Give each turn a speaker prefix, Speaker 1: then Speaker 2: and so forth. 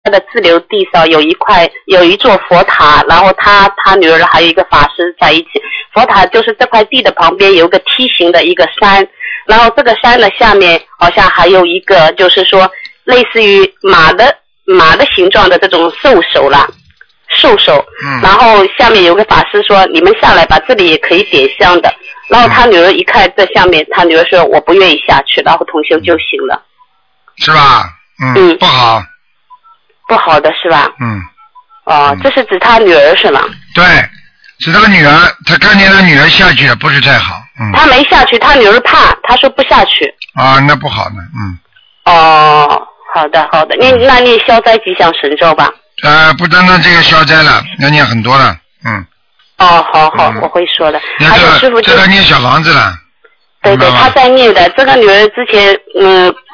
Speaker 1: 的自留地上有一座佛塔，然后他女儿还有一个法师在一起。佛塔就是这块地的旁边有个梯形的一个山，然后这个山的下面好像还有一个就是说类似于马的形状的这种兽首，然后下面有个法师说你们下来吧，这里也可以点香的。然后他女儿一看这下面，他女儿说我不愿意下去，然后同修就行了。
Speaker 2: 是吧？不好。
Speaker 1: 不好的是吧？这是指他女儿是吗？
Speaker 2: 对，是他女儿，他看见他女儿下去了，不是太好。
Speaker 1: 他没下去，他女儿怕，他说不下去。
Speaker 2: 那不好呢。
Speaker 1: 好的，那念消灾吉祥神咒吧。
Speaker 2: 不单单这个消灾了，要念很多了。
Speaker 1: 好，我会说的。还有师傅
Speaker 2: 这个念小房子了。
Speaker 1: 对，他在念的。这个女儿之前